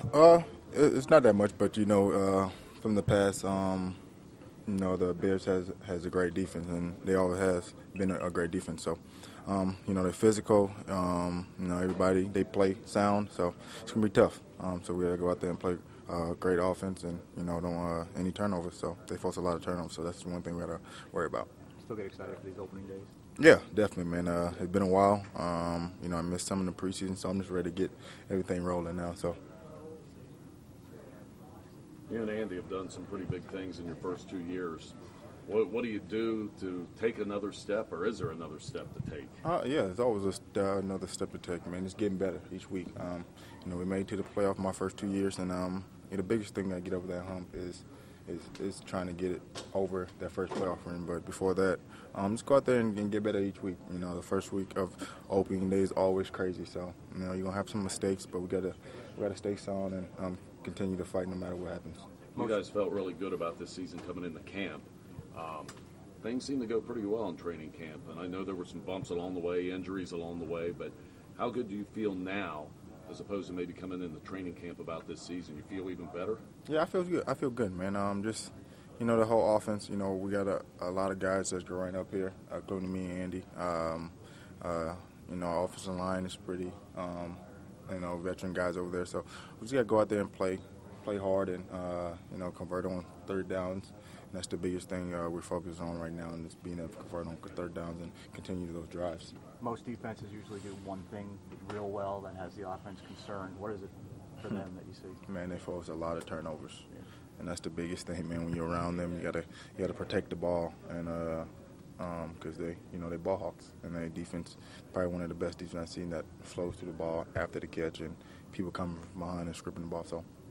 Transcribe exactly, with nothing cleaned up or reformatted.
Uh, it- it's not that much, but you know, uh, from the past, um, you know, the Bears has has a great defense, and they always has been a, a great defense. So, um, you know, they're physical. Um, you know, everybody they play sound, so it's gonna be tough. Um, so we gotta go out there and play uh, great offense, and you know, don't uh, any turnovers. So they force a lot of turnovers. So that's one thing we gotta worry about. Still get excited for these opening days? Yeah, definitely, man. Uh, it's been a while. Um, you know, I missed some of the preseason, so I'm just ready to get everything rolling now. So. You and Andy have done some pretty big things in your first two years. What, what do you do to take another step, or is there another step to take? Uh, yeah, it's always a, st- uh, another step to take, man. It's getting better each week. Um, you know, we made it to the playoff my first two years, and um, yeah, the biggest thing that get over that hump is, is is trying to get it over that first playoff run. But before that, um, just go out there and, and get better each week. You know, the first week of opening day is always crazy. So, you know, you're gonna have some mistakes, but we gotta we gotta stay sound and um, continue to fight no matter what happens. You guys felt really good about this season coming into camp. Um, things seem to go pretty well in training camp, and I know there were some bumps along the way, injuries along the way, but how good do you feel now as opposed to maybe coming into training camp about this season? You feel even better? Yeah, I feel good. I feel good, man. Um, just, you know, the whole offense, you know, we got a, a lot of guys that's right up here, including me and Andy. Um, uh, you know, our offensive line is pretty, um, you know, veteran guys over there. So we just got to go out there and play, play hard and, uh, you know, convert on third downs. And that's the biggest thing uh, we're focused on right now, and it's being able to convert on third downs and continue those drives. Most defenses usually do one thing real well that has the offense concerned. What is it for them that you see? Man, they force a lot of turnovers, yeah. And that's the biggest thing, man. When you're around them, you gotta you gotta protect the ball, and uh, um, because they, you know, they ball hawks, and their defense probably one of the best defense I've seen that flows through the ball after the catch, and people coming from behind and scripting the ball. So